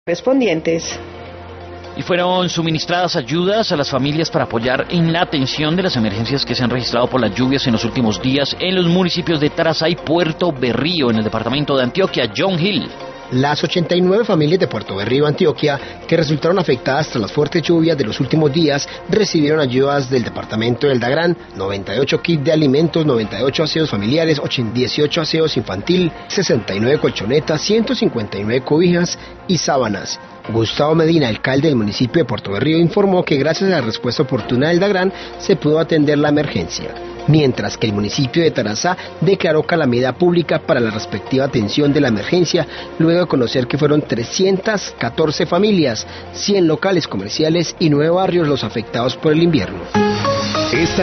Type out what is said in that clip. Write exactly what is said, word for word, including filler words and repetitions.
correspondientes. Y fueron suministradas ayudas a las familias para apoyar en la atención de las emergencias que se han registrado por las lluvias en los últimos días en los municipios de Tarazá y Puerto Berrío, en el departamento de Antioquia. John Hill. Las ochenta y nueve familias de Puerto Berrío, Antioquia, que resultaron afectadas tras las fuertes lluvias de los últimos días, recibieron ayudas del departamento del Dagrán, noventa y ocho kits de alimentos, noventa y ocho aseos familiares, dieciocho aseos infantil, sesenta y nueve colchonetas, ciento cincuenta y nueve cobijas y sábanas. Gustavo Medina, alcalde del municipio de Puerto Berrío, informó que gracias a la respuesta oportuna del Dagrán se pudo atender la emergencia, mientras que el municipio de Tarazá declaró calamidad pública para la respectiva atención de la emergencia, luego de conocer que fueron trescientas catorce familias, cien locales comerciales y nueve barrios los afectados por el invierno. Esta